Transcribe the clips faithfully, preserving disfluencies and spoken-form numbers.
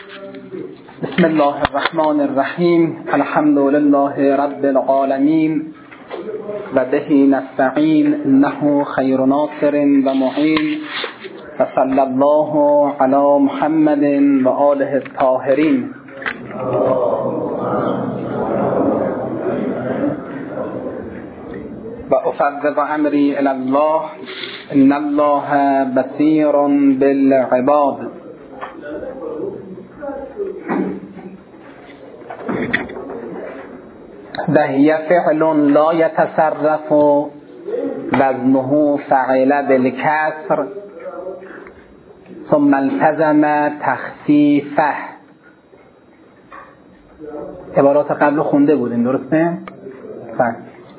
بسم الله الرحمن الرحیم. الحمد لله رب العالمین و به نستعین، انه خیر ناصر و معین، و صلی الله علی محمد و آله الطاهرین. و افوض امری الی الله، ان الله بصیر بالعباد. وهي فعل لا يتصرف وزنه فعل بالكسر ثم التزم تخفیفه. عبارات قبل خونده بودیم، درسته؟ فهم.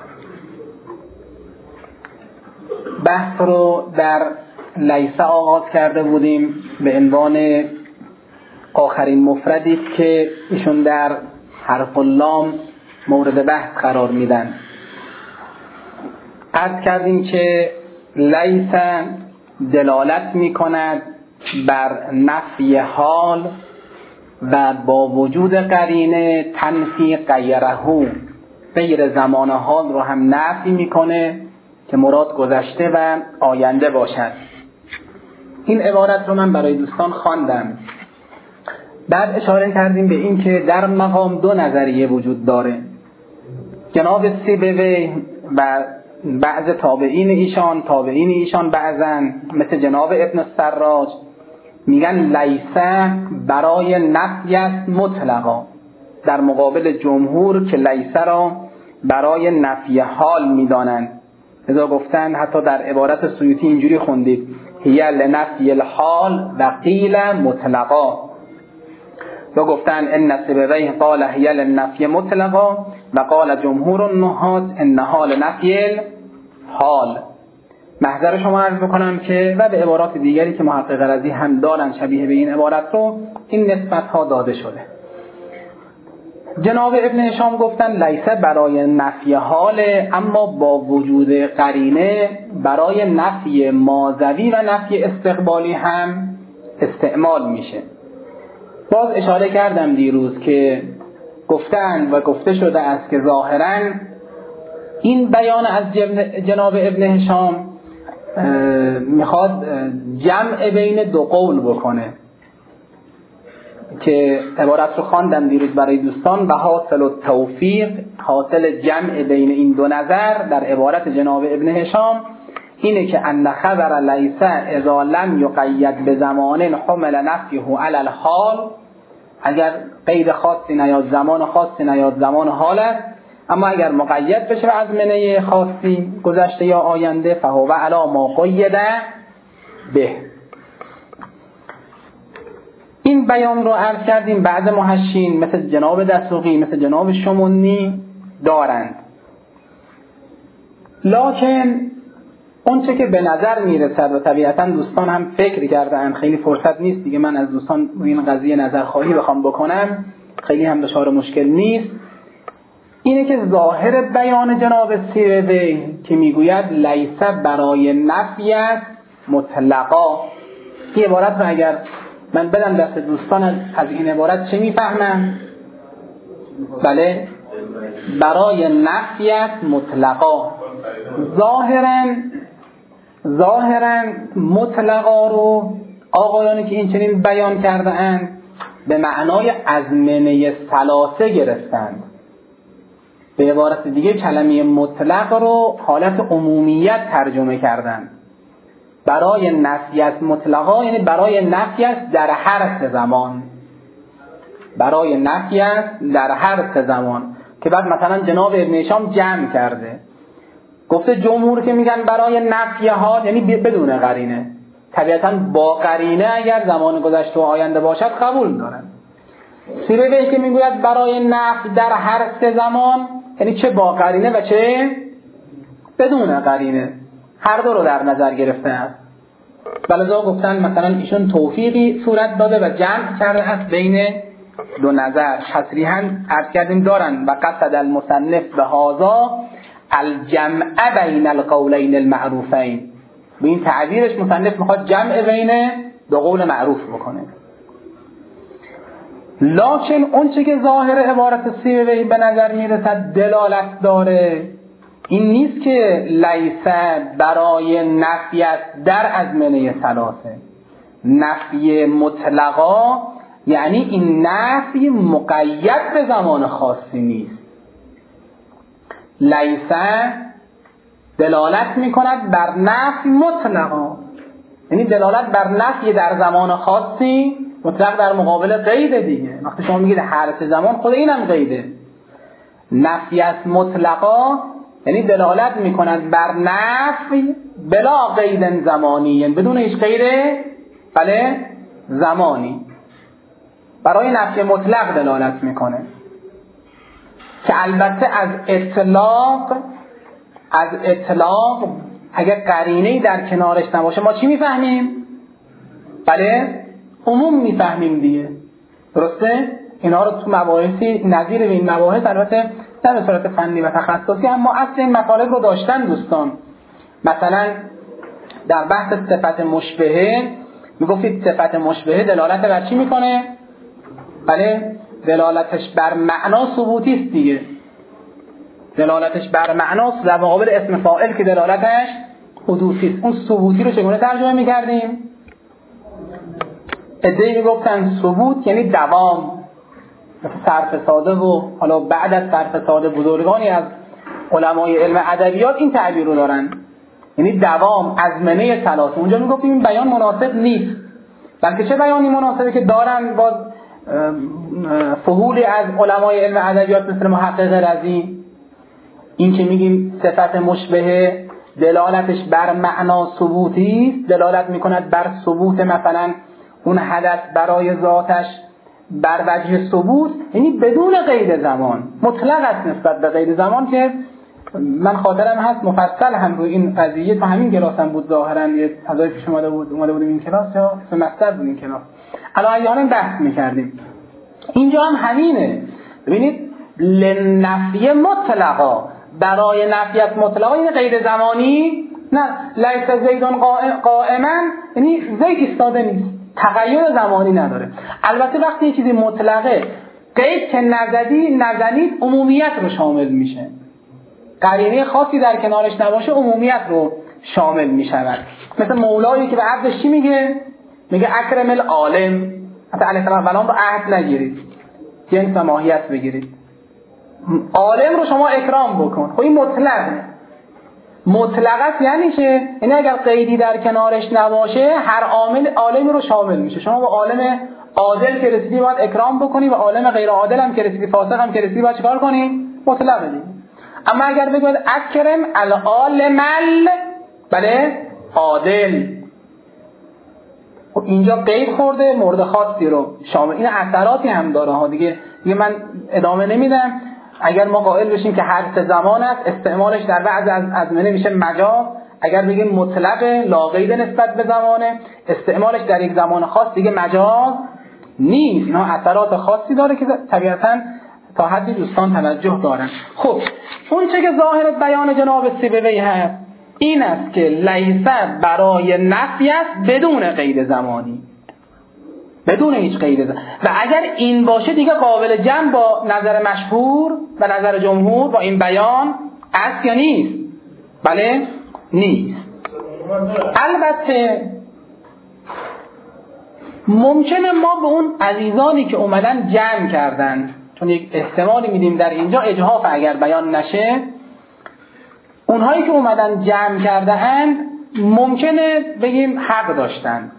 بحث رو در لیسه آغاز کرده بودیم به عنوان آخرین مفردی که ایشون در حرف اللام مورد بحث قرار میدن. عرض کردیم که لیسه دلالت میکند بر نفی حال و با وجود قرینه تنفی غیرهو، غیر زمان حال رو هم نفی میکنه که مراد گذشته و آینده باشد. این عبارت رو من برای دوستان خواندم. بعد اشاره کردیم به این که در مقام دو نظریه وجود داره. جناب سیبوی و بعض تابعین ایشان تابعین ایشان بعضن مثل جناب ابن السراج میگن لیسه برای نفی است مطلقا، در مقابل جمهور که لیسه را برای نفی حال میدانند. لذا گفتن حتی در عبارت سیوطی اینجوری خوندید هی لنفی الحال و قیل مطلقا، و گفتن ان سیبوی قال هی للنفی مطلقا و قال جمهور النحاة انها لنفی الحال. محضر شما عرض بکنم که و به عبارات دیگری که محقق رضی هم دارن شبیه به این عبارت رو، این نسبت ها داده شده. جناب ابن هشام گفتن لیسه برای نفی حال، اما با وجود قرینه برای نفی ماضوی و نفی استقبالی هم استعمال میشه. باز اشاره کردم دیروز که گفتن و گفته شده است که ظاهراً این بیان از جناب ابن هشام میخواد جمع بین دو قول بکنه که عبارت رو خواندم دیروز برای دوستان. و حاصل التوفیق، حاصل جمع بین این دو نظر در عبارت جناب ابن هشام اینه که ان خبر لیسه اذا لم یقید به زمان حمل نفیه علی الحال، اگر قید خاصی نیاد، زمان خاصی نیاد، زمان حال است، اما اگر مقید بشه به ازمنه خاصی گذشته یا آینده فهو علی ما قید به. این بیان رو عرض کردیم بعض محشین مثل جناب دسوقی مثل جناب شمونی دارند، لکن اون چه که به نظر میرسد و طبیعتا دوستان هم فکر کردن، خیلی فرصت نیست دیگه من از دوستان این قضیه نظرخواهی بخوام بکنم، خیلی هم دچار مشکل نیست، اینه که ظاهر بیان جناب سیبوی که میگوید لیسه برای نفی است مطلقا، این عبارت رو اگر من بدم دست دوستان از این عبارت چه میفهمن؟ بله، برای نفی است مطلقا. ظاهراً ظاهراً مطلقا رو آقایانی که این چنین بیان کرده اند به معنای ازمنه ثلاثه گرفتند. به عبارت دیگه کلمه مطلق رو حالت عمومیت ترجمه کردند. برای نفی است مطلقا یعنی برای نفی است در هر سه زمان، برای نفی است در هر سه زمان، که بعد مثلا جناب ابن هشام جمع کرده گفته جمهور که میگن برای نفی حال یعنی بدون قرینه، طبیعتا با قرینه اگر زمان گذشته و آینده باشد قبول دارن. سیبوی که میگوید برای نفی در هر سه زمان یعنی چه با قرینه و چه بدون قرینه، هر دو رو در نظر گرفته است. بلذا گفتن مثلا ایشون توفیقی صورت داده و جمع کرده است بین دو نظر. تصریحاً عرض کردیم دارن و قصد المصنف به هذا الجمع بین القولین المعروفین، به این تعبیرش مصنف میخواد جمع بین دو قول معروف بکنه. لکن اون چه که ظاهر عبارت سیبوی به نظر میرسد دلالت داره این نیست که لیسه برای نفی است در ازمنه ثلاثه. نفی مطلقا یعنی این نفی مقید به زمان خاصی نیست. لیسه دلالت میکند بر نفی مطلقا، یعنی دلالت بر نفی در زمان خاصی، مطلق در مقابل قید دیگه. وقتی شما میگید هر سه زمان، خود اینم قیده. نفی از مطلقا یعنی دلالت میکند بر نفی بلا قید زمانی، یعنی بدون هیچ قید بله زمانی. برای نفی مطلق دلالت میکنه که البته از اطلاق از اطلاق اگر قرینه‌ای در کنارش نباشه ما چی میفهمیم؟ بله عموم میفهمیم دیگه. درسته؟ اینا رو تو مباحثی نظیر به این مباحث البته در صورت فنی و تخصصی اما اصل این مطالب رو داشتن دوستان. مثلا در بحث صفت مشبهه میگفتید صفت مشبهه دلالت بر چی میکنه؟ بله دلالتش بر معنا ثبوتی است دیگه. دلالتش بر معناست در مقابل اسم فاعل که دلالتش حدوثی است. اون ثبوتی رو چگونه ترجمه میکردیم؟ ادعی میگفتن ثبوت یعنی دوام، مثل صرف ساده و حالا بعد از صرف ساده بزرگانی از علمای علم ادبیات این تعبیر رو دارن، یعنی دوام ازمنه ثلاثه. اونجا میگفتیم این بیان مناسب نیست، بلکه چه بیانی مناسبه که دارن باز فهولی از علمای علم ادبیات مثل محقق رضی. این که میگیم صفت مشبهه دلالتش بر معنا ثبوتی است، دلالت میکند بر ثبوت مثلا اون حدث برای ذاتش بر وجه ثبوت، یعنی بدون قید زمان، مطلق است نسبت به قید زمان. که من خاطرم هست مفصل هم روی این قضیه تو همین کلاسم بود، ظاهرا یه فضای پیش اومده بود اومده بودیم این کلاس یا سمستر بود این کلاس، الان بحث میکردیم. اینجا هم همینه. ببینید لنفی مطلقا، برای نفی از مطلقا این قید زمانی نه. لیس زیدون قائما یعنی زید ایستاده نیست، تغییر زمانی نداره. البته وقتی یه چیزی مطلقه قید که نزدی نزنید عمومیت رو شامل میشه، قرینه خاصی در کنارش نباشه عمومیت رو شامل میشود. مثل مولایی که به عبدش چی میگه؟ میگه اکرم العالم، حتی علیه السلام رو عهد نگیرید، جنس و ماهیت بگیرید، عالم رو شما اکرام بکن. خب این مطلقه. مطلقت یعنی چه؟ یعنی اگر قیدی در کنارش نباشه هر عامل عالمی رو شامل میشه. شما با عالم عادل که رسیدی باید اکرام بکنی و عالم غیر عادل هم که رسیدی، فاسق هم که رسیدی باید چیکار کنی؟ مطلقه دیگه. اما اگر بگید اکرم العالم بله عادل، اینجا قید خورده مورد خاصی رو شامل. این اثراتی هم داره ها دیگه. دیگه من ادامه نمیدم. اگر ما قائل بشیم که هر سه زمان است، استعمالش در بعض از ازمنه میشه مجاز. اگر بگیم مطلق لا قید نسبت به زمانه، استعمالش در یک زمان خاص دیگه مجاز نیست. اینا اثرات خاصی داره که طبیعتاً تا حدی دوستان توجه دارن. خب اون چه که ظاهر بیان جناب سیبوی هست این است که لیسه برای نفی است بدون قید زمانی، بدون هیچ قید زمانی. و اگر این باشه دیگه قابل جمع با نظر مشهور و نظر جمهور با این بیان است یا نیست؟ بله نیست. البته ممکنه ما به اون عزیزانی که اومدن جمع کردن، چون یک احتمالی میدیم در اینجا اجحاف اگر بیان نشه، اونهایی که اومدن جمع کرده اند ممکنه بگیم حق داشتن،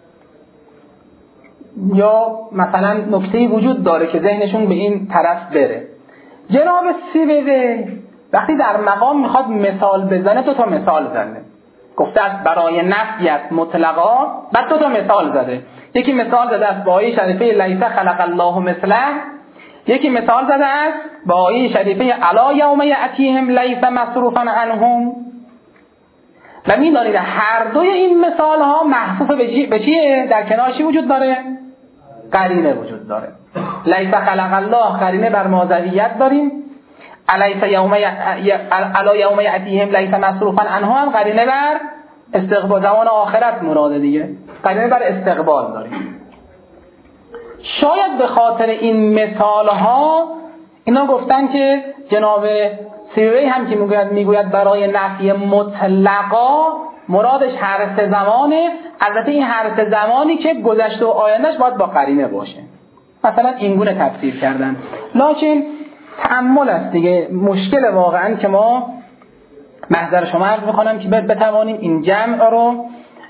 یا مثلا نکته‌ای وجود داره که ذهنشون به این طرف بره. جناب سیبوی وقتی در مقام میخواد مثال بزنه دو تا مثال زنه، گفته است برای نفی است مطلقا، بعد دو تا مثال زده. یکی مثال زده است با آیه شریفه لیس خلق الله مثله، یکی مثال زده است با آیه شریفه الا یوم یأتیهم لیس مصروفا عنهم. و می‌دانید هر دوی این مثال ها محفوف به چیه؟ در کنارش وجود داره؟ قرینه وجود داره. لیس خلق الله قرینه بر ماضویت داریم، الیس یوم الا یوم یأتیهم لیس مصروفا عنهم قرینه بر استقبال، زمان آخرت مراده دیگه، قرینه بر استقبال داریم. شاید به خاطر این مثال ها اینا گفتن که جناب سیبوی هم که میگوید میگوید برای نفی مطلقا مرادش هر سه زمانه. البته این هر سه زمانی که گذشته و آیندهش باید با قرینه باشه، مثلا اینگونه تفسیر کردن. لکن تأمل است دیگه، مشکل واقعا که ما محضر شما عرض میکنم که بتوانیم این جمع رو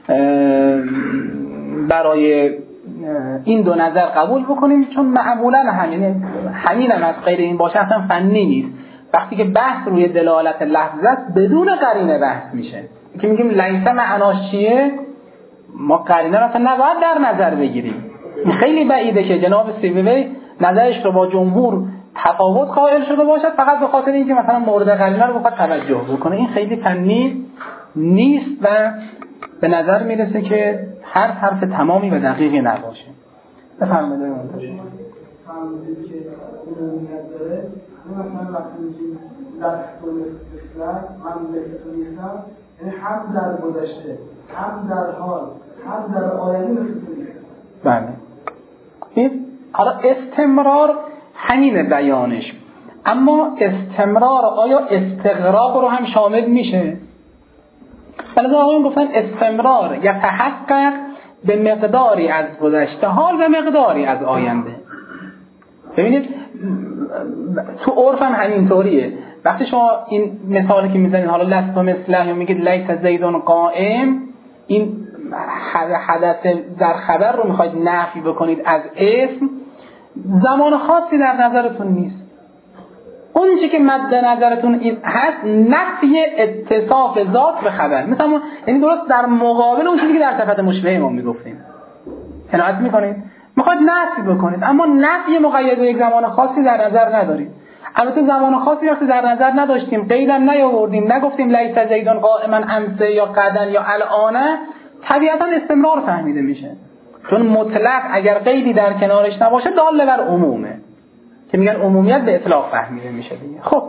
برای این دو نظر قبول بکنیم، چون معمولا همین همین هم از غیر این باشه اصلا فنی نیست. وقتی که بحث روی دلالت لفظ است بدون قرینه بحث میشه که میگیم لیسه معناش چیه، ما قرینه رو اصلا نباید در نظر بگیریم. این خیلی بعیده که جناب سیبوی نظرش رو با جمهور تفاوت قائل شده باشد فقط به خاطر اینکه مثلا مورد قرینه رو بخواد توجه بکنه. این خیلی فنی نیست و به نظر میرسه که هر حرف تمامی و دقیقی نباشه. بفرمایید. فهمیدید که عمومیت داره، مثلا وقتی میگیم لستون استثلاث من لستون نیستم، یعنی هم در گذشته هم در حال هم در آینده مثل تو نیستم. بله. این حالا استمرار همین بیانش، اما استمرار آیا استغراق رو هم شامل میشه؟ بلکه آقایون گفتن استمرار یتحقق به مقداری از گذشته حال و مقداری از آینده. ببینید تو عرف هم همینطوریه. وقتی شما این مثالی که میزنید حالا لست و مثله یا میگید لیس زیدون قائم، این حدث در خبر رو میخواید نفی بکنید از اسم، زمان خاصی در نظرتون نیست. اون چی که مد نظرتون هست نفی اتصاف ذات به خبر، مثلا یعنی درست در مقابل اون چیزی که در صفت مشبهه ما میگفتیم. عنایت میکنید میخواید نفی بکنید، اما نفی مقید به یک زمان خاصی در نظر ندارید. البته زمان خاصی وقتی در نظر نداشتیم، قیدم نیاوردیم، نگفتیم لیس زیدون قائما امسه یا قدن یا الان، طبیعتا استمرار فهمیده میشه. چون مطلق اگر قیدی در کنارش نباشه دال بر عمومه که میگن عمومیت به اطلاق فهمیده میشه دیگه. خب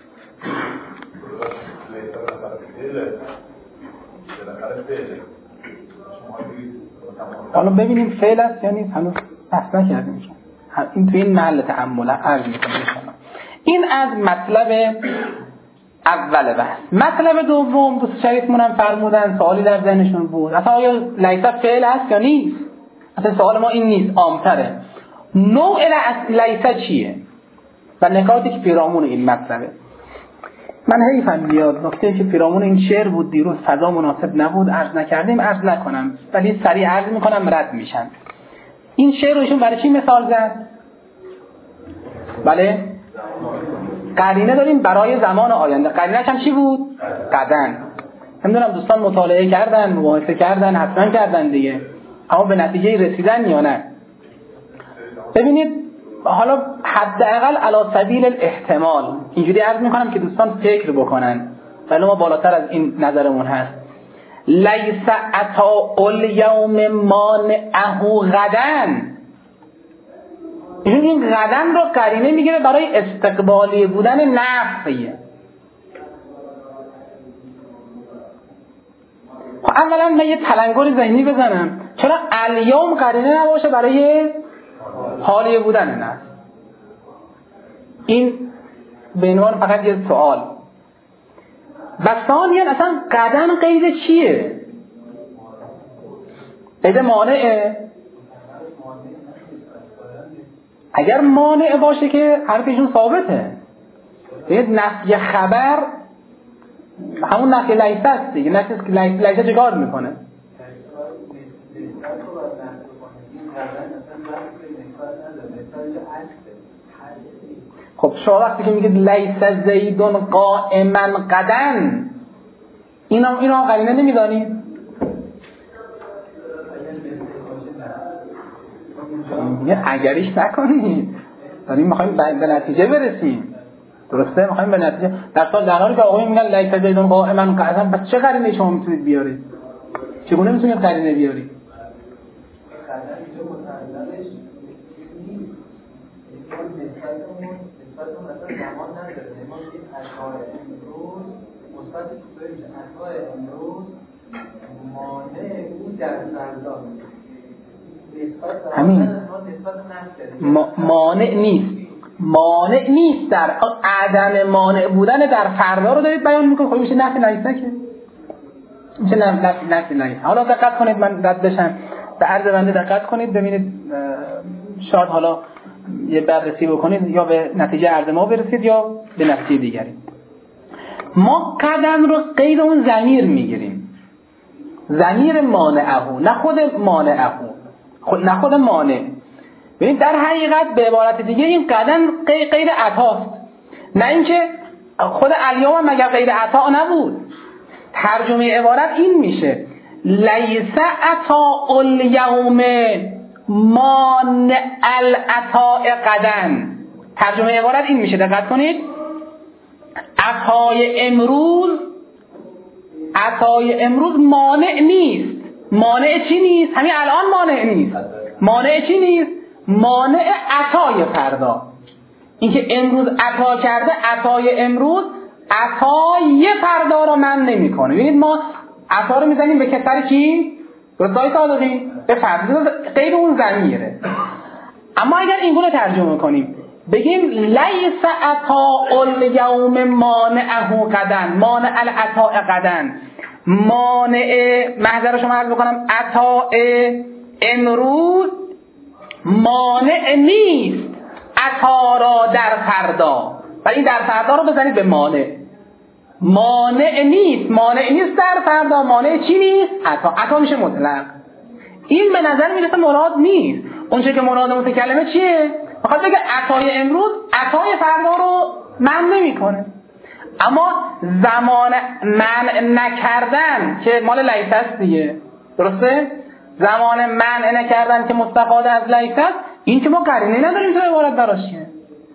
حالا ببینیم فعل است یا نیست، هنوز بحث نکردیم. این توی این محل تأمل عرض میکنم. این از مطلب اول بحث. مطلب دوم دوست شریفمون هم فرمودن سوالی در ذهنشون بود، اصلا آیا لیس فعل است یا نیست؟ اصلا سوال ما این نیست، عام‌تره. نوع لیس چیه و نکاتی که پیرامون این مطلبه. من حیفم بیاد نکته که پیرامون این شعر بود دیروز فضا مناسب نبود عرض نکردیم، عرض نکنم ولی سریع عرض میکنم رد میشن. این شعر رو ایشون برای چی مثال زد؟ بله قرینه داریم برای زمان آینده. قرینه‌ش هم چی بود؟ قدن. نمیدونم دوستان مطالعه کردن، مباحثه کردن، حتما کردن دیگه، اما به نتیجه رسیدن یا نه؟ ببینید حالا حداقل علی سبیل الاحتمال اینجوری عرض میکنم که دوستان فکر بکنن، ولی ما بالاتر از این نظرمون هست. لیس عطاء الیوم مانعه غدن، این غدن رو قرینه میگیره برای استقبالی بودن نفیه. خب اولا من یه تلنگر ذهنی بزنم، چرا الیوم قرینه نباشه برای حالی بودن نفی؟ این به عنوان فقط یه سوال. و ثانیاً اصلا قدن قید چیه؟ قید مانعه؟ اگر مانع باشه که حرفشون ثابته. یه نفی خبر همون نفی لیس است دیگه، نفی که لیس چه کار میکنه؟ خب شما وقتی که میگید لیس زیدون قائما قدن، اینا اینا قرینه نمیدانید؟ یه اگریش نکنید، داریم میخوایم به نتیجه برسیم. درسته؟ میخوایم به نتیجه. در سال در حالی که آقایون میگن لیس زیدون قائما قدن، پس چه قرینه شما میتونید بیارید؟ چگونه میتونید قرینه بیارید؟ همین ما... مانع نیست، مانع نیست، در عدم مانع بودن در فردا رو دارید بیان میکنید. خب میشه نفی لیسه که میشه نفی نفی لیسه. حالا دقت کنید، من رد بشم به عرض بنده دقت کنید ببینید، شاید حالا یه بررسی بکنید یا به نتیجه عرض ما برسید یا به نتیجه دیگری. ما قدم رو غیر اون ضمیر میگیریم، ضمیر مانعه، نه خود مانعه، خود نه خود مانع. ببین در حقیقت به عبارت دیگه این قدم غیر عطاست، نه اینکه خود الیوم مگر غیر عطا نبود. ترجمه عبارت این میشه لیس عطاء الیوم مانع العطاء غدا. ترجمه عبارت این میشه، دقت کنید، عطای امروز عطای امروز مانع نیست. مانع چی نیست؟ همین الان مانع نیست. مانع چی نیست؟ مانع عطای فردا. اینکه امروز عطا کرده، عطای امروز عطای فردا رو من نمیکنه. ببینید ما عطا رو میزنیم به کسر کی؟ درستای صادقی؟ به فردا، غیر اون ضمیره. اما اگر این گونه ترجمه کنیم بگیم لیس عطاء الیوم مانعه غدا، مانع العطاء غدا، مانع محضر شما عرض بکنم عطاء امروز مانع نیست عطا را در فردا. ولی در فردا رو بزنید به مانع. مانع نیست، مانع نیست در فردا، مانع چی نیست؟ عطا. عطا میشه مطلق. این به نظر میرسه مراد نیست. اونچه که مراد متکلمه چیه؟ میخواد بگه عطای امروز عطای فردا رو منع نمیکنه. اما زمان منع نکردن که مال لیس است دیگه، درسته؟ زمان منع نکردن که مستفاده از لیس است، این که ما قرینه نداریم تو عبارت براش چیه.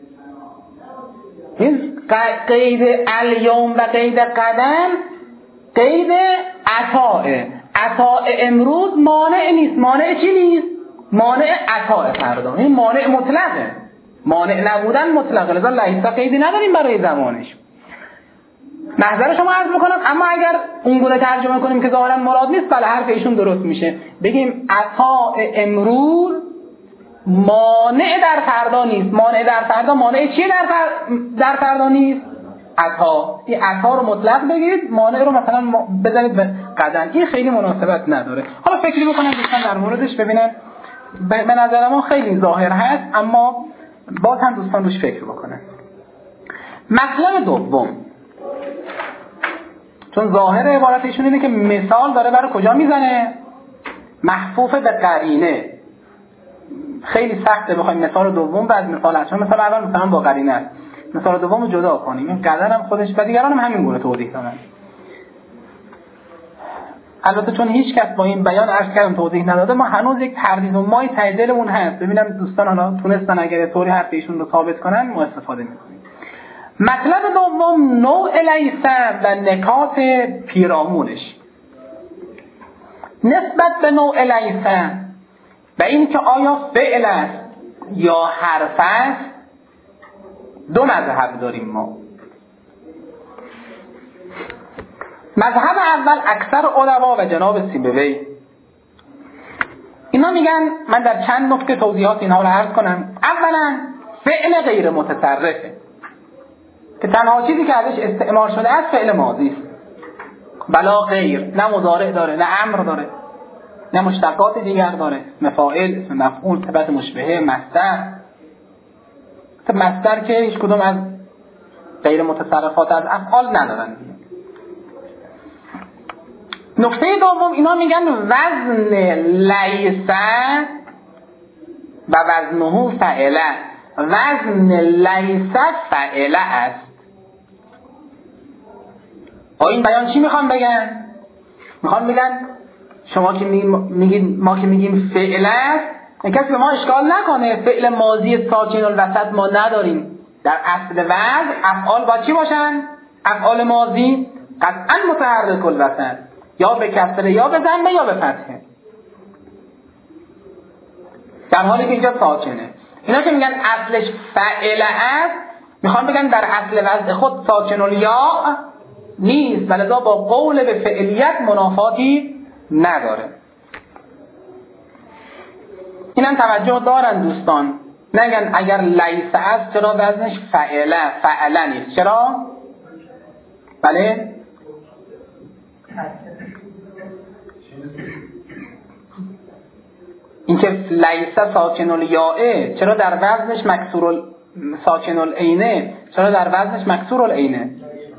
این قید الیوم و قید قدم قید عطاء. عطاء امروز مانع نیست. مانع چی نیست؟ مانع عطاء فردا. این مانع مطلقه، مانع نبودن مطلقه، لذا لیس قیدی نداریم برای زمانش. محضر شما عرض میکنم. اما اگر اونگونه ترجمه کنیم که ظاهرا مراد نیست، بله حرف ایشون درست میشه. بگیم عطاء امروز مانع در فردا نیست. مانع در فردا، مانع چیه در, فر... در فردا نیست؟ عطا. این عطا رو مطلق بگید، مانع رو مثلا بزنید به قدم. این خیلی مناسبت نداره. حالا فکری بکنم دوستان در موردش، ببینن به نظر ما خیلی ظاهر هست، اما باز هم دوستان روش فکر بکنن. مطلب دوم، چون ظاهر عبارت ایشون اینه که مثال داره برای کجا میزنه؟ محفوف به قرینه. خیلی سخته بخوایم مثال دوم بعد مثال اول، مثال اول مثلا با قرینه است، مثال دوم رو جدا کنیم. این قدر هم خودش و دیگران هم همین گونه توضیح دادن. البته چون هیچ کس با این بیان عرض کردم توضیح نداده، ما هنوز یک تردید و مای ته دلمون هست. ببینم دوستان حالا تونستن اگر طوری حرف ایشون رو ثابت کنن ما استفاده می‌کنیم. مطلب دوم نوع لیس و نکات پیرامونش. نسبت به نوع لیس و این که آیا فعل است یا حرف است، دو مذهب داریم ما. مذهب اول اکثر علما و جناب سیبوی اینا میگن، من در چند نکته توضیحات اینها رو عرض کنم. اولا فعل غیر متصرفه که تنها چیزی که ازش استعمال شده است فعل ماضی است، بلا غیر، نه مضارع داره، نه امر داره، نه مشتقات دیگر داره، مفاعل، اسم مفعول، صفت مشبهه، مصدر. مصدر که هیچ کدوم از غیر متصرفات از افعال ندارن. نکته دوم اینا میگن وزن لیس و وزنه فعله. وزن لیس فعله است. با این بیان چی میخوان بگن؟ میخوان بگن شما که میگید، ما که میگیم فعل است، کسی به ما اشکال نکنه فعل ماضی ساکن الوسط ما نداریم. در اصل وضع افعال با چی باشن؟ افعال ماضی قطعا متحرک الوسط، یا به کسره یا به ضمه یا به فتحه، در حالی که اینجا ساکنه. اینا که میگن اصلش فعل است، میخوان بگن در اصل وضع خود ساکن الیا نیست، ولذا با قول به فعلیت منافاتی نداره. اینم توجه دارن دوستان، نگن اگر لیس است چرا وزنش فعله فعله نیست. چرا؟ بله اینکه لیس ساکن الیاء چرا در وزنش مکسور ساکن العینه، چرا در وزنش مکسور العینه؟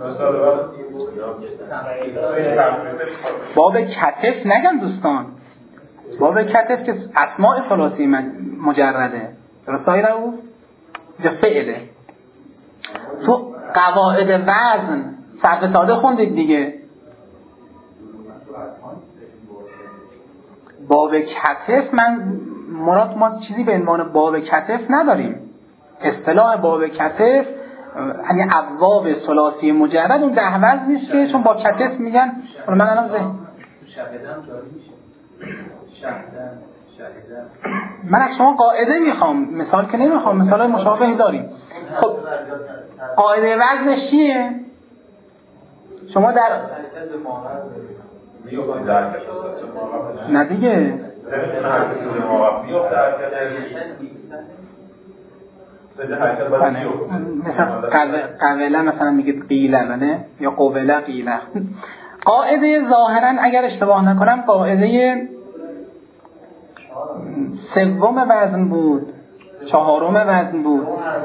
باب کتف نگن دوستان، باب کتف که اسماء ثلاثی مجرده، درستایی رو جا فعله. تو قواعد وزن صرف ساده خوندید دیگه، باب کتف من مراد ما چیزی به عنوان باب کتف نداریم. اصطلاح باب کتف یعنی ابواب ثلاثی مجرد اون ده وزن نیست که چون با کتف میگن. من الان ذهن من از شما قاعده میخوام، مثال که نمیخوام، مثال مشابهی داریم. خب قاعده وزنش چیه؟ شما در نه دیگه مثلا قوله مثلا میگید قیله نه یا قوله قیله. قاعده ظاهرا اگر اشتباه نکنم قاعده سوم وزن بود، چهارم وزن بود،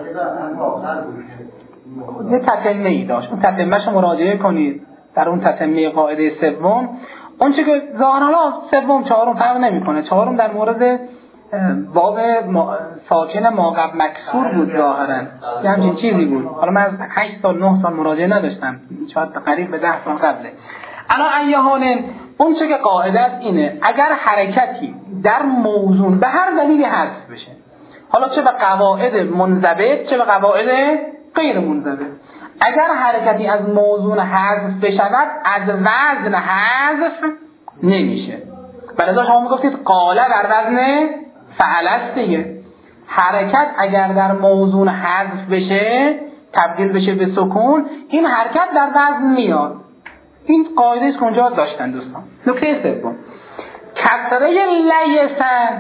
یه تتمه ای داشت، اون تتمه‌شو مراجعه کنید. در اون تتمه قاعده سوم اون چه که ظاهرا سوم چهارم فرق نمیکنه، چهارم در مورد باب ما... ساکن ما قبل مکسور بود ظاهرا، یه همچین چیزی بود. حالا من از هشت سال نه سال مراجعه نداشتم، شاید قریب به ده سال قبله. الان ایهانه اون چه که قاعده است اینه اگر حرکتی در موزون به هر دلیلی حذف بشه، حالا چه به قواعد منضبط چه به قواعد غیر منضبط، اگر حرکتی از موزون حذف بشود از وزن حذف نمیشه. بلکه شما میگفتید قاله بر وزن فعل است دیگه. حرکت اگر در موزون حذف بشه تبدیل بشه به سکون، این حرکت در وزن میاد. این قاعده است که اونجا داشتن دوستان. نکته سوم کسره لیسه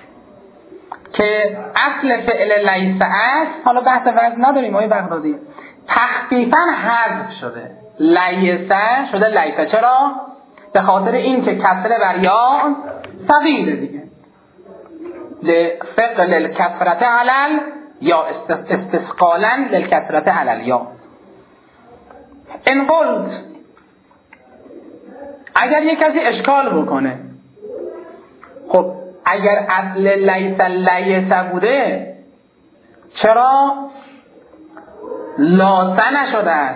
که اصل فعل لیسه است، حالا بحث وزن نداریم آقای بغدادی، تخفیفاً حذف شده، لیسه شده لیسه. چرا؟ به خاطر این که کسره بر یا ثقیله دیگه، لثقل الکسرة علل یا استثقالا للکسرة علل یا. ان قلت اگر یک کسی اشکال بکنه، خب اگر اصل لیسه لیسه بوده چرا لاسه نشده است؟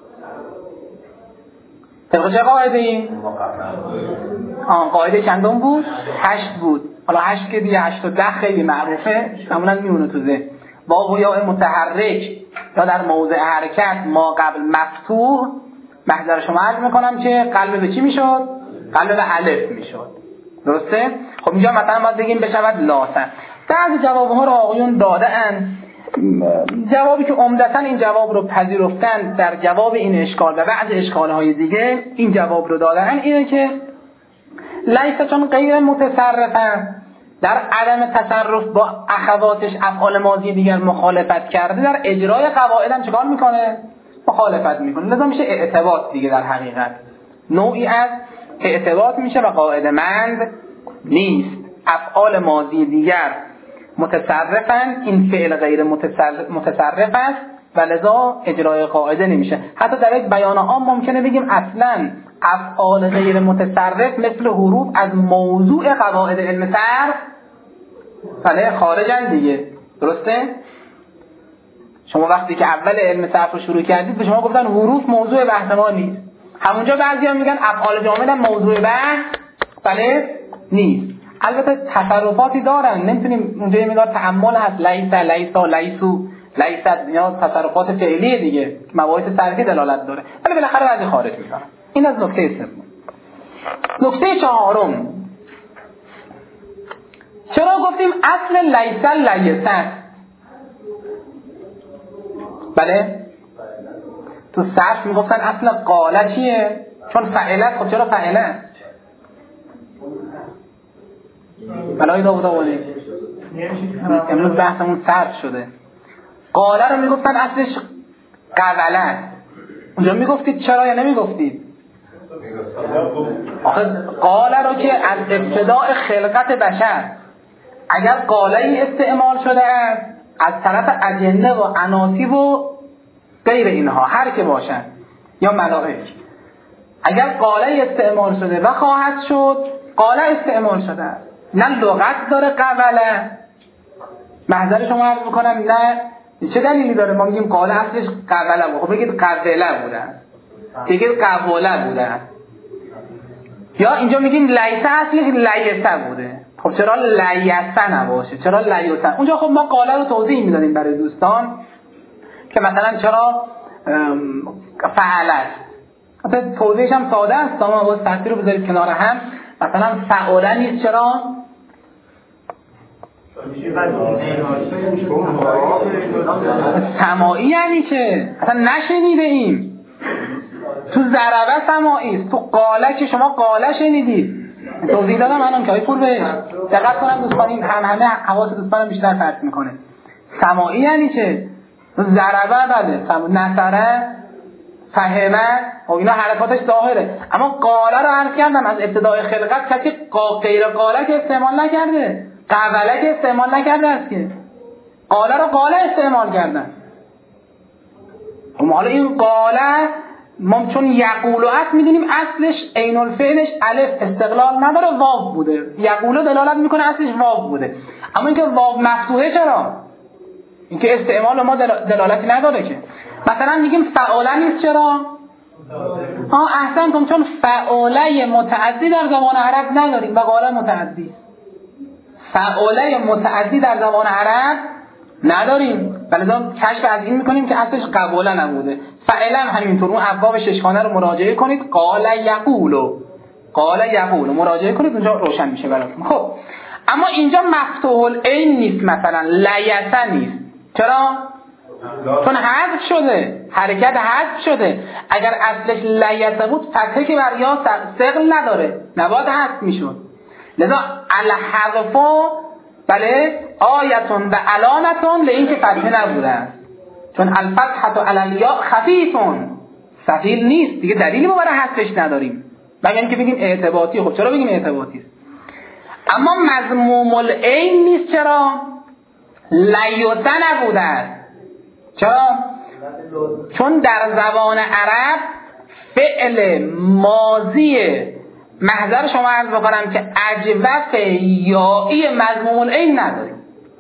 طبق چه قاعده ای؟ آن قاعده چندم بود؟ هشت بود. حالا هشت که دیگه هشت و ده خیلی معروفه، معمولا میونه تو ذهن. واو و یا متحرک یا در موضع حرکت ما قبل مفتوح، محضر شما عرض میکنم که قلب به چی میشد؟ قلب به الف میشد. درسته؟ خب اینجا مثلا باید بگیم بشود لاسه. بعضی جوابها رو آقایون داده اند، جوابی که عمدتاً این جواب رو پذیرفتن در جواب این اشکال و بعض اشکال‌های دیگه این جواب رو دادن اینه که لیسه چون غیر متصرفه، در عدم تصرف با اخواتش افعال ماضی دیگر مخالفت کرده، در اجرای قواعد هم چیکار میکنه؟ مخالفت میکنه. لذا میشه اعتباط دیگه، در حقیقت نوعی از اعتباط میشه و قاعده مند نیست. افعال ماضی دیگر متصرفن، این فعل غیر متصرف, متصرف است و لذا اجرای قاعده نمیشه. حتی در یک بیان عام ممکنه بگیم اصلا افعال غیر متصرف مثل حروف از موضوع قواعد علم صرف فله خارجن دیگه. درسته؟ شما وقتی که اول علم صرف رو شروع کردید به شما گفتن حروف موضوع بحث ما نیست، همونجا بعضیا میگن افعال جامد هم موضوع بحث فله نیست. البته تصرفاتی دارن، نمیتونیم اونجا یه مقدار تأمل هست، لیسا لیسا لیسو لیست یا تصرفات فعلی دیگه مباحث صرفی دلالت داره، ولی بالاخره بعضی خارج میکنن. این از نکته سوم. نکته چهارم، چرا گفتیم اصل لیسا لیسه است؟ بله تو صرف میگفتن اصل قاله چیه؟ چون فعله. خب چرا فعله؟ بلای داود آوردی امروز بحثمون صرف شده. قاله رو میگفتن اصلش قوله است. اونجا میگفتید چرا یا نمیگفتید؟ آخه قاله رو که از ابتداء خلقت بشر اگر قاله ای استعمال شده است از طرف اجنه و عناصب و غیر اینها هر که باشن یا ملائک، اگر قاله استعمال شده و خواهد شد قاله استعمال شده است، نه لغت داره قوله. محضر شما عرض بکنم نه چه دلیلی داره ما میگیم قاله اصلش قوله بود؟ خب بگید قوله بوده است، بگید قوله بوده است. یا اینجا میگیم لیسه اصلش لیسه بوده. خب چرا لیسه نباشه؟ چرا لیسه؟ اونجا خب ما قاله رو توضیح میدادیم برای دوستان که مثلا چرا فعل است. مثلا توضیحش هم ساده است، ما باز تفسیر رو بذارید کنار هم. مثلا فعاله نیست چرا؟ سماعی یعنی چه؟ اصلا نشنیده ایم. تو ضربه سماعی است، تو قاله که شما قاله شنیدید. توضیح دادم الان که های پور به دقت کنم دوستان، این هم همه حواس دوستانم بیشتر فرق میکنه. سماعی یعنی چه؟ ضربه بله، نصره، فهمه، و اینا حرکاتش ظاهره. اما قاله رو عرض کردم از ابتدای خلقت کسی غیر قاله که استعمال نکرده، قوله که استعمال نکرده است که قاله رو قاله استعمال کردن. حالا این قاله ما چون یقولو است میدونیم اصلش عین الفعلش الف استقلال نداره، واو بوده. یقولو دلالت میکنه اصلش واو بوده. اما اینکه واو مفتوحه چرا؟ اینکه استعمال ما دلالتی نداره که. مثلا میگیم فعاله نیست چرا؟ ها احسنتم، چون فعاله متعدی در زبان عرب نداریم و قاله متعدی. فعاله متعدی در زبان عرب نداریم، بلکه کشف از این میکنیم که اصلش قبوله نبوده. فعلا همینطور اون ابواب ششگانه رو مراجعه کنید، قال یقولو، قال یقولو مراجعه کنید اونجا روشن میشه براتون. خب اما اینجا مفتوح العین نیست، مثلا لیسه نیست. چرا؟ چون حذف شده، حرکت حذف شده. اگر اصلش لیسه بود فتحه که بر یا ثقل نداره، نباید حذف میشد. لذا الحذف بله آیتون و علامتون لئین که فتحه نبوده است، چون الفتحة علی الیاء خفیفون، ثقیل نیست دیگه، دلیلی ما برای حذفش نداریم مگر اینکه بگیم اعتباطی. خب چرا بگیم اعتباطی است؟ اما مضموم العین نیست. چرا؟ لیسه نبوده است. چرا؟ چون در زبان عرب فعل ماضی محضر شما عرض بکنم که اجوف یائی مضموم العین نداریم.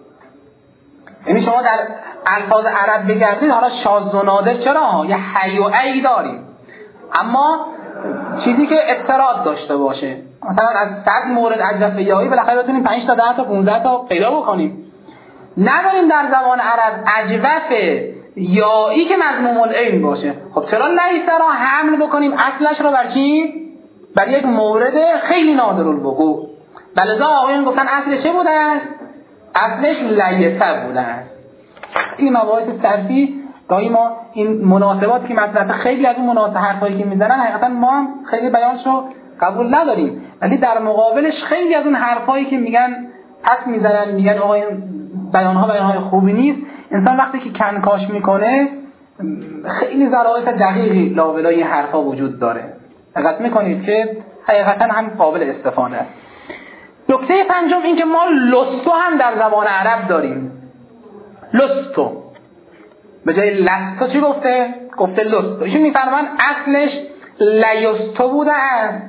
یعنی شما در الفاظ عرب بگردید، حالا شاذ و نادر چرا؟ یه حی و ای داریم، اما چیزی که افتراد داشته باشه، مثلا از صد مورد اجوف یائی بالاخره بتونیم پنج تا ده تا پانزده تا پیدا بکنیم. نداریم در زبان عرب اجوف یائی که مضموم العین باشه. خب چرا لیسه را حمل بکنیم اصلش رو بر چی؟ بر یک مورد خیلی نادر الوقوع. بلذا آقایان گفتن اصلش چه بوده است؟ اصلش لیسه بوده است. این مباحث صرفی گاهی ما این مناسبات که مطلب خیلی از اون مناسب حرفایی که میزنن حقیقتا ما هم خیلی بیانش رو قبول نداریم، ولی در مقابلش خیلی از اون حرفایی که میگن پس میزنن، میگن آقایان بیانها بیانهای خوبی نیست. انسان وقتی که کنکاش میکنه خیلی ظرافت دقیقی لابلای این حرفا وجود داره. دقت میکنید که حقیقتا هم قابل استفاده است. نکته پنجم این که ما لستو هم در زبان عرب داریم. لستو به جای لستو چی گفته؟ گفته لستو. ایشون میفرمان اصلش لیستو بوده است.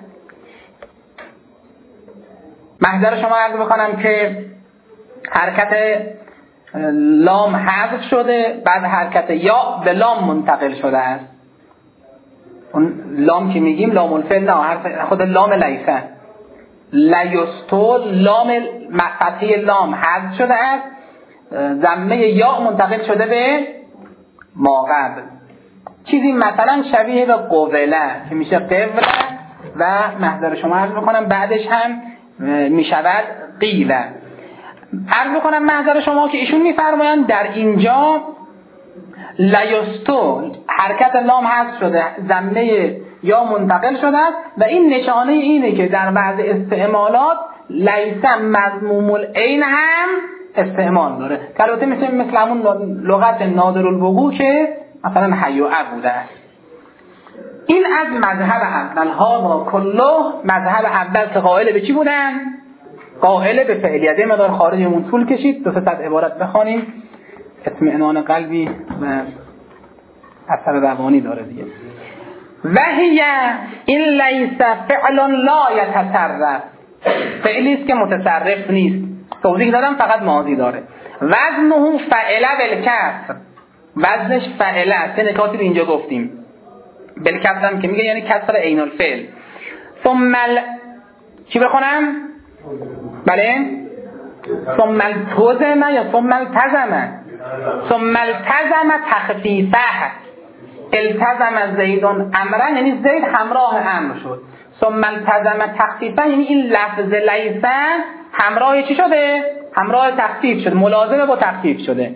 محضر شما عرض بکنم که حرکت لام حذف شده، بعد حرکت یا به لام منتقل شده است. اون لام که میگیم لام الفعل نه، حرف خود لام لیسه. لیستو لام فتحه لام حذف شده است، ضمه یا منتقل شده به ما قبل. چیزی مثلا شبیه به قوله که میشه قوله و محضر شما عرض بکنم بعدش هم میشود قیله. عرض بکنم محضر شما که ایشون میفرمایند در اینجا لیستو حرکت لام حذف شده، ضمه یا منتقل شده است و این نشانه اینه که در بعض استعمالات لیس مضموم العین هم استعمال داره که البته مثل مثل همون لغت نادرالوقوع که مثلا حی و اب بوده است. این از مذهب اول ها و کله مذهب اول که قائل به چی بودن؟ قائل به فعلیت. مقدار خارجمون طول کشید، دو سه صد عبارت بخوانیم، اطمئنان قلبی و اثر روانی داره دیگه. وهی این لیس فعل لا یتصرف، فعلی است که متصرف نیست. توضیح دادم فقط ماضی داره. وزنه فعل بالکسر، وزنش فعل است. نکاتی رو اینجا گفتیم. بالکسر هم که میگه یعنی کسر عین الفعل. ثم ال... چی بخونم؟ بله؟ ثم التزم یا ثم التزم ثم التزم تخفیفه. التزم زید امرا یعنی زید همراه امر شد. ثم التزم تخفیفه یعنی این لفظ لیس همراه چی شده؟ همراه تخفیف شده، ملازمه با تخفیف شده،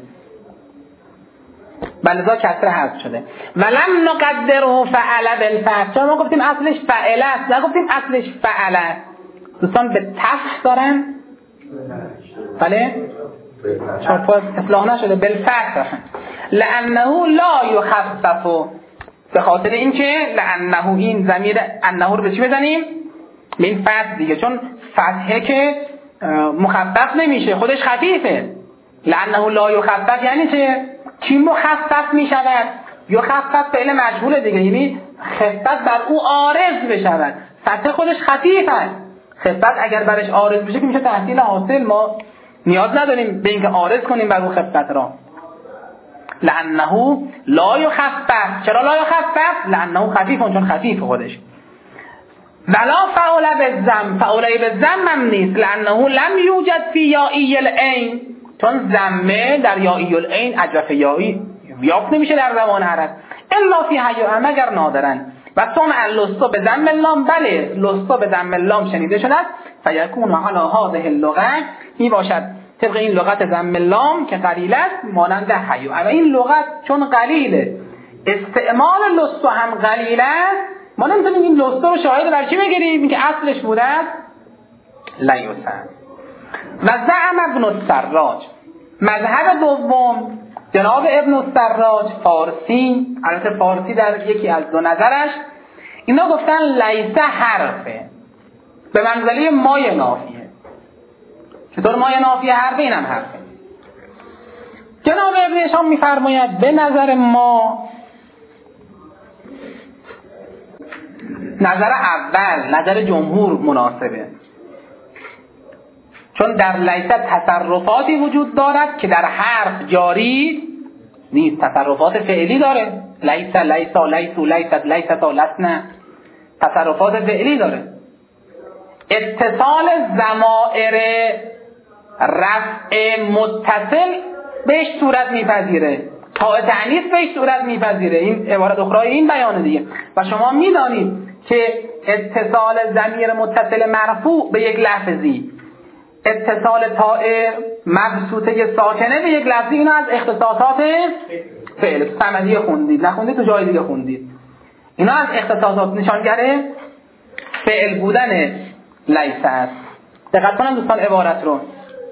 بلذا کسره حذف شده. ولم نقدره فعل بالفتح، چون ما گفتیم اصلش فعل است، نگفتیم اصلش فعل است. دوستان به تفح دارن؟ بله؟ چون اصلاح نشده بالفتح. لانه لا یخفف، به خاطر اینکه لانه این ضمیر انه رو به چی بزنیم؟ به این فتح دیگه، چون فتحه که مخفف نمیشه، خودش خفیفه. لانه لا یخفف یعنی چه؟ چی مخفف میشود؟ یخفف فعل مجهول دیگه، یعنی خفت بر او عارض بشود. فتح خودش خفیف است. خفت اگر برش عارض بشه که میشه تحصیل حاصل، ما نیاز نداریم به اینکه عارض کنیم بر او خفت را. لانه لا یخفف، چرا لا یخفف؟ لانه خفیف، چون خفیف خودش. ولا فعل بالضم، فعل بالضم هم نیست. لانه لم یوجد فی یائی العین، چون ضمه در یائی العین اجرف یائی یافت نمیشه در زبان عرب الا فی حی و مگر نادرن. و سمع لستو به ضم اللام، بله لستو به ضم اللام شنیده شده است. فیکون علی هذه اللغه، می باشد طبق این لغت ضم اللام که قلیل است مانند حی. و این لغت چون قلیله، استعمال لستو هم قلیل است، ما نمیتونیم این لستو رو شاهد بر چی بگیریم؟ این که اصلش بوده است لیوسن. و زعم ابن السراج، مذهب دوم جناب ابن السراج فارسی، البته فارسی در یکی از دو نظرش، اینا گفتن لیس حرفه، به منزله مای نافیه. چطور مای نافیه حرفه؟ اینم حرفه. جناب ابن هشام میفرماید به نظر ما، نظر اول، نظر جمهور مناسبه، چون در لیس تصرفاتی وجود دارد که در حرف جاری نیست. تصرفات فعلی داره، لیس لیسا لیسو لیست لیستا لسنا، تصرفات فعلی داره. اتصال ضمائر رفع متصل بهش صورت میپذیره، تاء تأنیث بهش صورت میپذیره. این عبارت اخرى این بیانه دیگه. و شما میدانید که اتصال ضمیر متصل مرفوع به یک لفظی، اتصال تاء مبسوطه ساکنه به یک لفظی، اینا از اختصاصات فعل. صمدی خوندید، نخوندید تو جای دیگه خوندید. اینا از اختصاصات نشانگر فعل بودن لیس است. دقت کنم دوستان عبارت رو.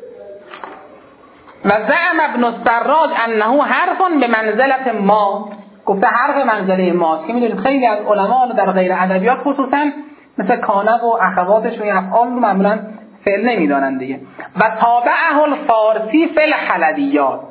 و زعم ابن السراج انه حرف به منزلت ما، گفته حرف منزله ماست، که میدونید خیلی از علما در غیر ادبیات خصوصا مثل کانه و اخواتش و افعال رو معمولا فعل نمیدانند دیگه. و تابعه الفارسی فی الحلبیات،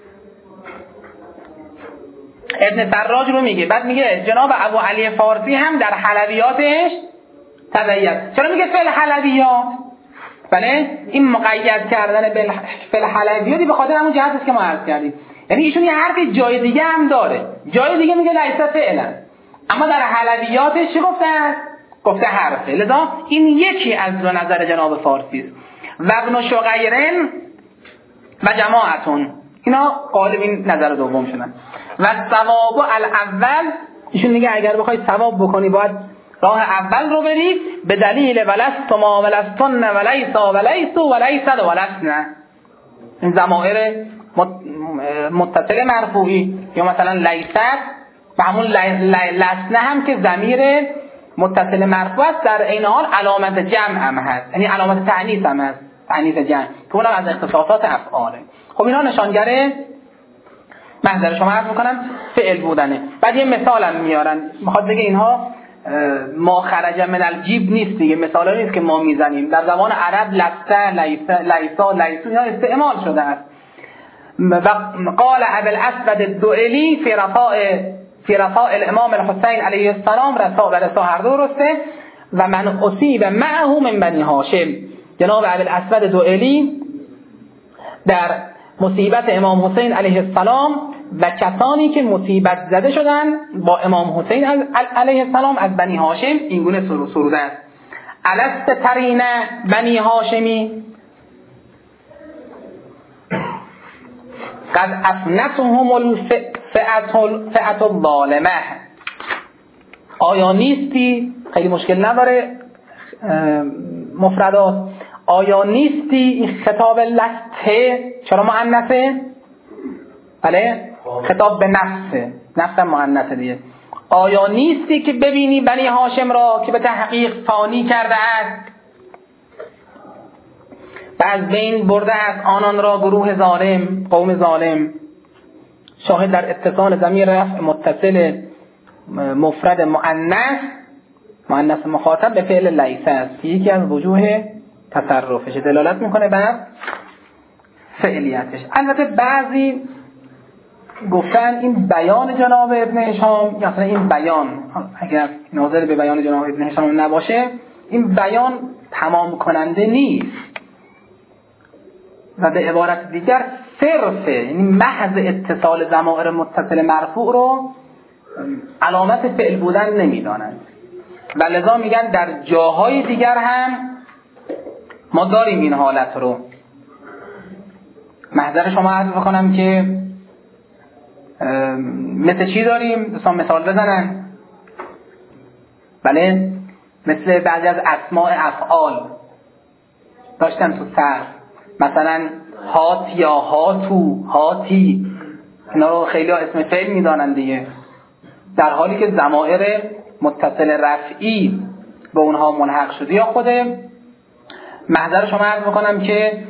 ابن سراج رو میگه، بعد میگه جناب ابو علی فارسی هم در حلبیاتش تبعیت. چرا میگه فی الحلبیات؟ بله این مقید کردن به فی الحلبیاتی به خاطر همون جهت است که ما عرض کردیم، یعنی ایشون یه حرف جای دیگه هم داره، جای دیگه میگه لیس فعلا، اما در حلبیاتش چی گفته است؟ گفته حرفه. لذا این یکی از دو نظر جناب فارسی است. و ابن شقیرن و جماعتون، اینا غالب این نظر دوم شدن. و ثواب الاول، ایشون میگه اگر بخوای ثواب بکنی باید راه اول رو بری، به دلیل ولستما ولستن ولیسا ولیسو ولیسد ولسن، این ضمائر متصل مرفوعی، یا مثلا لیسد و همون لسن هم که ضمیر متصل مرفوع است، در این حال علامت جمع هم هست، یعنی علامت تأنیث هم هست. تأنیث جمع که اونم از اختصاصات افعاله. خب اینا نشانگر محضر شما عرض میکنم فعل بودنه. بعد یه مثال هم میارن، میخواد بگه اینها ما خرج من الجیب نیست دیگه، مثالا نیست که ما میزنیم. در زبان عرب لسته، لیسا، لیسا، لیسو اینا استعمال شده است. و قال ابو الاسود الدؤلی فی رفاع فی رفاع الامام الحسین علیه السلام رسا و رسا هر دو رسته و من اصیب معه من بنی هاشم. جناب ابو الاسود الدؤلی در مصیبت امام حسین علیه السلام و کسانی که مصیبت زده شدن با امام حسین علیه السلام از بنی هاشم این گونه سروده است: الست ترین بنی هاشمی قد افنتهم الفئة الظالمه. آیا نیستی، خیلی مشکل نداره مفردات، آیا نیستی این خطاب لسته چرا مؤنثه؟ بله خطاب به نفسه، نفس مؤنثه دیگه. آیا نیستی که ببینی بنی هاشم را که به تحقیق فانی کرده است و از بین برده است آنان را گروه ظالم، قوم ظالم. شاهد در اتصال ضمیر رفع متصل مفرد مؤنث مؤنث مخاطب به فعل لیس است که یکی از وجوه تصرفش دلالت میکنه بر فعلیتش. البته بعضی گفتن این بیان جناب ابن هشام یا مثلا این بیان اگر ناظر به بیان جناب ابن هشام نباشه این بیان تمام کننده نیست و به عبارت دیگر صرفه، یعنی محض اتصال ضمائر متصل مرفوع رو علامت فعل بودن نمیدانند و لذا میگن در جاهای دیگر هم ما داریم این حالت رو. محضر شما عرض بکنم که مثل چی داریم؟ دوستان مثال بزنن. بله مثل بعضی از اسماء افعال داشتن تو سر، مثلا هات یا هاتو، هاتی، اینا رو خیلی ها اسم فعل میدانن دیگه، در حالی که ضمائر متصل رفعی به اونها ملحق شده. یا خوده محضر شما عرض بکنم که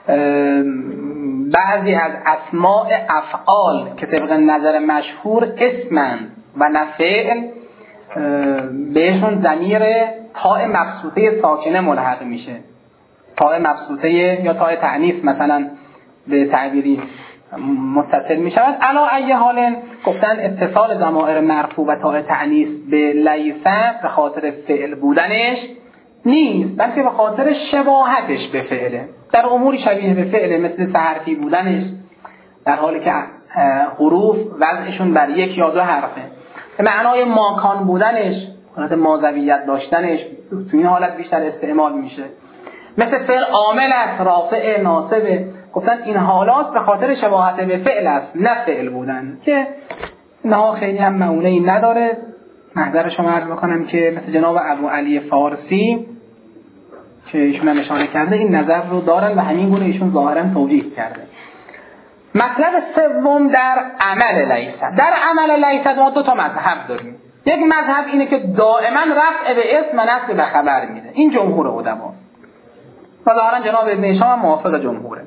بعضی از اسماء افعال که طبق نظر مشهور اسمن و نه فعل بهشون ضمیر تاء مبسوطه ساکنه ملحق میشه، تاء مبسوطه یا تاء تأنیث مثلا به تعبیری متصل میشود. علا ای حال گفتن اتصال ضمائر مرفوع و تاء تأنیث به لیسه به خاطر فعل بودنش نیست، بلکه به خاطر شباهتش به فعله. در اموری شبیه به فعله مثل سه بودنش، در حالی که حروف وضعشون بر یک یا دو حرفه. به معنای ماکان بودنش، حالت ماضویت داشتنش تو این حالت بیشتر استعمال میشه. مثل فعل عامل است، رافع، ناصب. گفتن این حالات به خاطر شباهت به فعل است، نه فعل بودن، که اینها خیلی هم معونه‌ای نداره. محضر شما عرض میکنم که مثل جناب ابو علی فارسی که ایشون هم اشاره کرده این نظر رو دارن و همین گونه ایشون ظاهرا توجیه کرده. مطلب سوم در عمل لیسه. در عمل لیسه ما دو تا مذهب داریم. یک مذهب اینه که دائما رفع به اسم و نصب به خبر میده، این جمهور علما و ظاهرا جناب ابن هشام هم موافق جمهوره.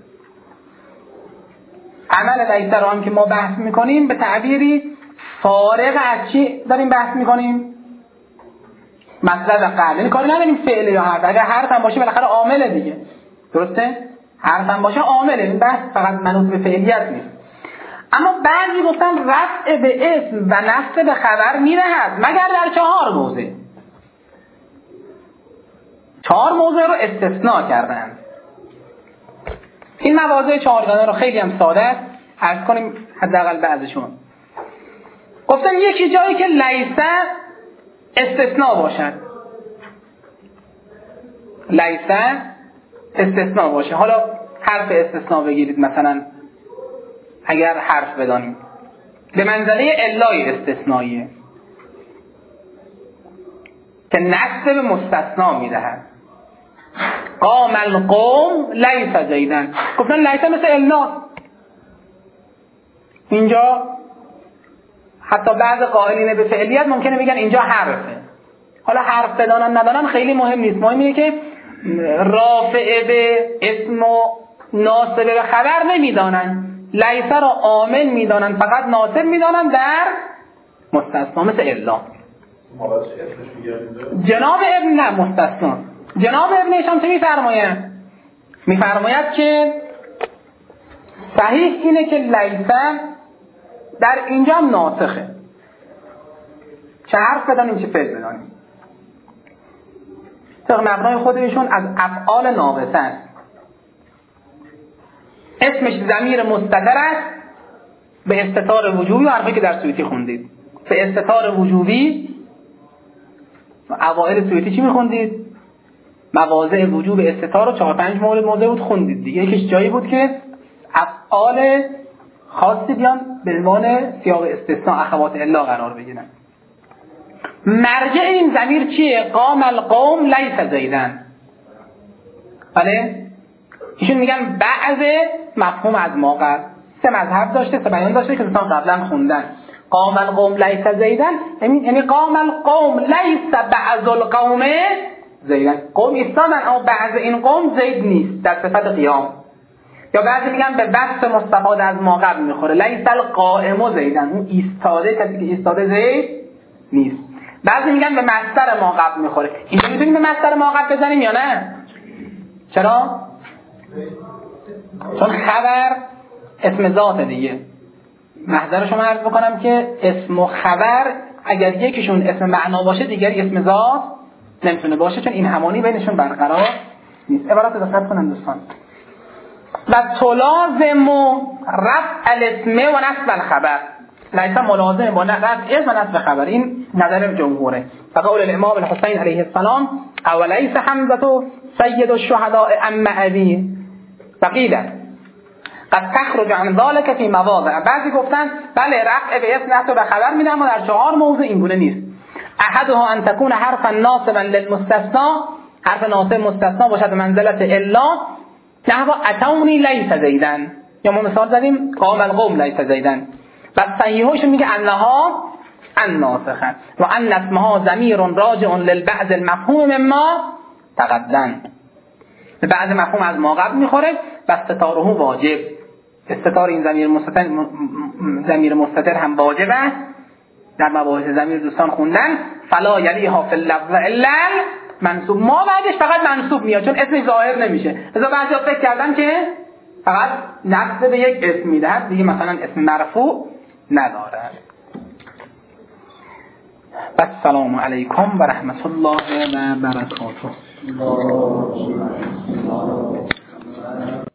عمل لیسه رو هم که ما بحث میکنیم به تعبیری فارغ از چی داریم بحث میکنیم؟ مطلب قبل، یعنی کاری نداریم فعل یا حرف. اگر حرف هم باشه بالاخره عامله دیگه، درسته؟ حرف هم باشه عامله، این بحث فقط منوط به فعلیت نیست. اما بعضی گفتن رفع به اسم و نصب به خبر میرهد مگر در چهار موضع. چهار موضع رو استثناء کردن. این مواضع چهارگانه رو خیلی هم ساده است عرض کنیم حداقل بعضشون. گفتن یکی جایی که لیسه استثناء باشد، لیسه استثناء باشه. حالا حرف استثناء بگیرید، مثلا اگر حرف بدانیم به منزله علای استثنائیه که نصب مستثنا میدهد. قام القوم لیس زیدن. گفتن لیسه مثل الا. اینجا حتی بعض قائلین به فعلیت ممکنه بگن اینجا حرفه. حالا حرف بدانن ندانن خیلی مهم نیست، مهم اینه که رافعه به اسم و ناصبه به خبر نمیدانن، لیس را عامل میدانن، فقط ناصب میدانن در مستثنا مثل الا. جناب ابن نه مستثنا. جناب ابن هشام چه میفرماید؟ میفرماید که صحیح اینه که لیس در اینجا هم ناسخه. چه حرف بدانیم چه فعل بدانیم. طبق مبنای خودشون از افعال ناقصه است. اسمش ضمیر مستتر است به استتار وجوبی و حرفی که در سیوطی خوندید. به استتار وجوبی اوائل سیوطی چی میخوندید؟ مواضع وجوب استتار رو چهار پنج مورد موضع بود خوندید دیگه. یکیش جایی بود که افعال خاصی بیان به عنوان سیاق استثناء اخوات الا قرار بگیرن. مرجع این ضمیر چیه؟ قام القوم لیس زیدن. بله؟ ایشون میگن بعض مفهوم از ما قبل سه مذهب داشته، سه بیان داشته که دوستان قبلا خوندن. قام القوم لیس زیدن یعنی قام القوم لیس بعض القوم زیدن. قوم ایستادن اما بعض این قوم زید نیست در صفت قیام. یا بعضی میگن به بحث مستفاد از ما قبل میخوره، لیس القائم زیدن، اون ایستاده کسی که ایستاده زید نیست. بعضی میگن به مصدر ما قبل میخوره. اینجا میتونیم به مصدر ما قبل بزنیم یا نه؟ چرا؟ چون خبر اسم ذات دیگه. محضر شما عرض بکنم که اسم و خبر اگر یکیشون اسم معنا باشه دیگری اسم ذات نمیتونه باشه، چون این همانی بینشون برقرار نیست. عبارت رو دقت کنن دوستان. و تلازم رفع الاسم و نصب الخبر. لیس ملازم با رفع اسم و نصب خبر. این نظر جمهوره. فقول الامام الحسین علیه السلام اولیس حمزه سید الشهداء ام ابی فقیله قد تخرج عن ذلك فی مواضع. بعضی گفتن بله رفع به اسم نصب به خبر میدن اما در چهار موضع این گونه نیست. احدها ان تكون حرفا ناصبا للمستثنى، حرف ناصب مستثنا باشد منزلت الا، نحو اتونی لیس زیدن، یا ما مثال زدیم قام القوم لیس زیدن. و صحیحش میگه انها ان ناسخه و ان اسمها ضمیر راجع للبعض المفهوم مما تقدم. به بعض مفهوم از ما قبل میخوره و استتاره واجب. استتار این ضمیر مستتر ضمیر مستتر هم واجب است. در مباحث ضمیر دوستان خوندن فلا یلیها فی اللفظ الا منصوب، ما بعدش فقط منصوب میاد چون اسم ظاهر نمیشه. لذا بعضیا فکر کردن که فقط نصب به یک اسم میدهد دیگه، مثلا اسم مرفوع ندارد. السلام علیکم و رحمت الله و برکاته.